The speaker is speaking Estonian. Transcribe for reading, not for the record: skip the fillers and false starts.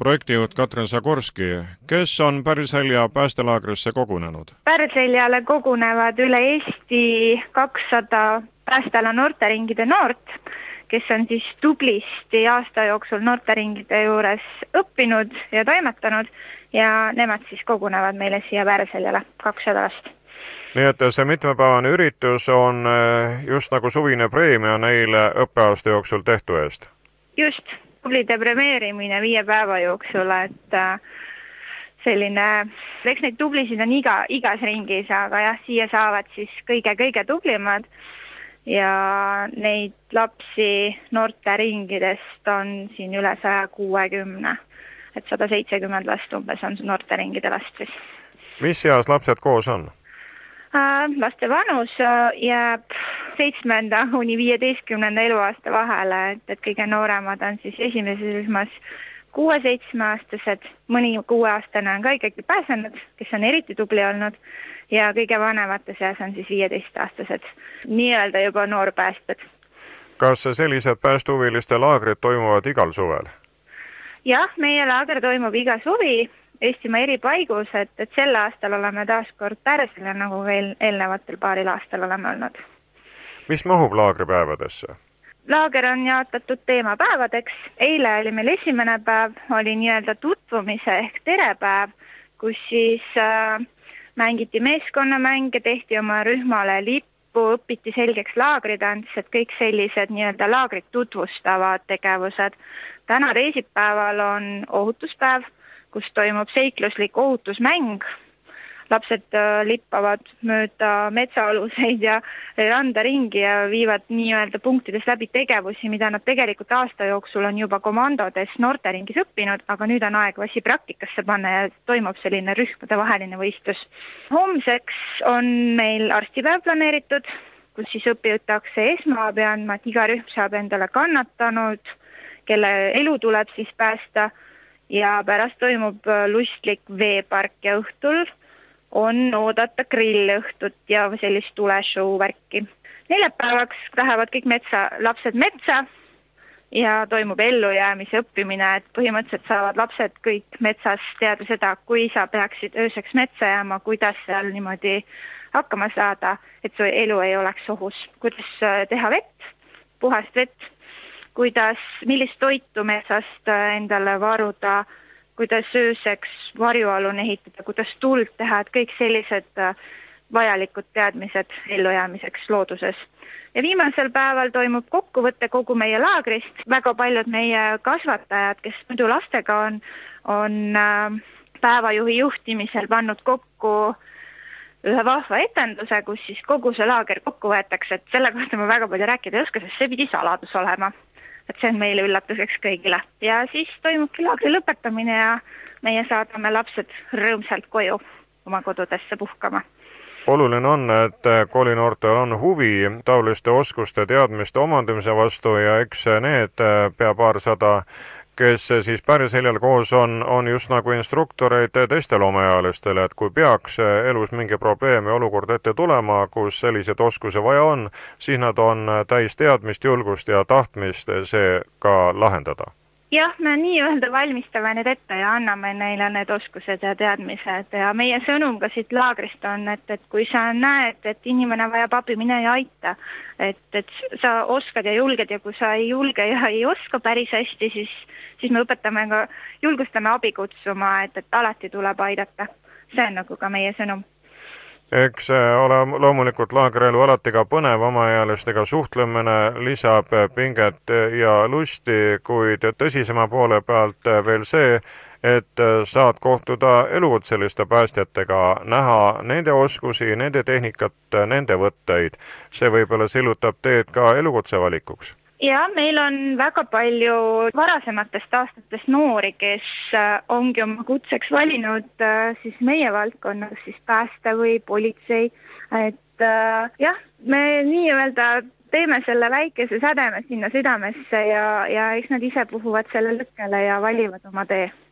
projektijuht Katrin Zagorski, kes on Päriselja päästelaagrisse kogunenud? Päriseljale kogunevad üle Eesti 200 päästeala noorteringide noort, kes on siis tublisti aasta jooksul noorteringide juures õppinud ja toimetanud ja nemad siis kogunevad meile siia Päriseljale 200 last. Nii et see mitmepäevane üritus on just nagu suvine preemia neile õppeaasta jooksul tehtu eest? Just, tublide premeerimine 5 päeva jooksul, et selline, eks neid tublisid on igas ringis, aga jah, siia saavad siis kõige tublimad ja neid lapsi noorteringidest on siin üle 160, et 170 last umbes on noorteringide last siis. Mis seas lapsed koos on? Laste vanus jääb 7. kuni 15. eluaasta vahele, et kõige nooremad on siis esimeses rühmas 6-7-aastased, mõni 6-aastane on ka ikkagi pääsenud, kes on eriti tubli olnud ja kõige vanemate seas on siis 15-aastased, nii-öelda juba noorpäästjad. Kas sellised päästehuviliste laagrid toimuvad igal suvel? Jah, meie laager toimub iga suvi Eestimaa eri paigus, et sel aastal oleme taas kord Päriselja, nagu veel eelnevatel paaril aastal oleme olnud. Mis mahub laagripäevadesse? Laager on jaotatud teemapäevadeks. Eile oli meil esimene päev, oli nii-öelda tutvumise ehk terepäev, kus siis mängiti meeskonnamänge, tehti oma rühmale lippu, õpiti selgeks laagritants, et kõik sellised nii-öelda laagrit tutvustavad tegevused. Täna teisipäeval on ohutuspäev, kus toimub seikluslik ohutusmäng. Lapsed lippavad mööda metsaaluseid ja randa ringi ja viivad nii-öelda punktides läbi tegevusi, mida nad tegelikult aasta jooksul on juba komandodes noorteringis õppinud, aga nüüd on aeg asi praktikasse panna ja toimub selline rühmade vaheline võistlus. Homseks on meil arstipäev planeeritud, kus siis õpitakse esmaabi andma, et iga rühm saab endale kannatanud, kelle elu tuleb siis päästa ja pärast toimub lustlik veepark ja õhtul on oodata grillõhtut ja sellist tuleshow värki. Neljapäevaks lähevad kõik lapsed metsa ja toimub ellujäämise õppimine, et põhimõtteliselt saavad lapsed kõik metsas teada seda, kui sa peaksid ööseks metsa jääma, kuidas seal niimoodi hakkama saada, et su elu ei oleks ohus, kuidas teha vett, puhast vett, millist toitu metsast endale varuda, kuidas ööseks varjualune ehitada, kuidas tuld teha, et kõik sellised vajalikud teadmised ellujäämiseks looduses. Ja viimasel päeval toimub kokkuvõte kogu meie laagrist. Väga paljud meie kasvatajad, kes muidu lastega on päevajuhi juhtimisel pannud kokku ühe vahva etenduse, kus siis kogu see laager kokku võetakse, et selle kohta ma väga palju rääkida ei oska, sest see pidi saladus olema. Et see on meile üllatuseks kõigile. Ja siis toimubki laagri lõpetamine ja meie saadame lapsed rõõmsalt koju oma kodudesse puhkama. Oluline on, et koolinoortel on huvi taoliste oskuste teadmiste omandamise vastu ja eks need pea paarsada, kes siis Päriseljal koos on just nagu instruktoreid teistele omaealistele, et kui peaks elus mingi probleem ja olukord ette tulema, kus sellised oskuse vaja on, siis nad on täis teadmist, julgust ja tahtmist see ka lahendada. Jah, me nii-öelda valmistame need ette ja anname neile need oskused ja teadmised ja meie sõnum ka siit laagrist on, et kui sa näed, et inimene vajab abi, mine ja aita, et sa oskad ja julged ja kui sa ei julge ja ei oska päris hästi, siis me õpetame ka, julgustame abi kutsuma, et alati tuleb aidata. See on nagu ka meie sõnum. Eks ole loomulikult laagrielu alati ka põnev, omaealistega suhtlemine lisab pinget ja lusti, kuid tõsisema poole pealt veel see, et saad kohtuda elukutseliste päästjatega, näha nende oskusi, nende tehnikat, nende võtteid. See võib-olla sillutab teed ka elukutsevalikuks. Ja meil on väga palju varasematest aastatest noori, kes ongi oma kutseks valinud siis meie valdkonnas siis pääste või politsei. Et jah, me nii-öelda teeme selle väikese sädeme sinna südamesse ja eks nad ise puhuvad selle lõkkele ja valivad oma tee.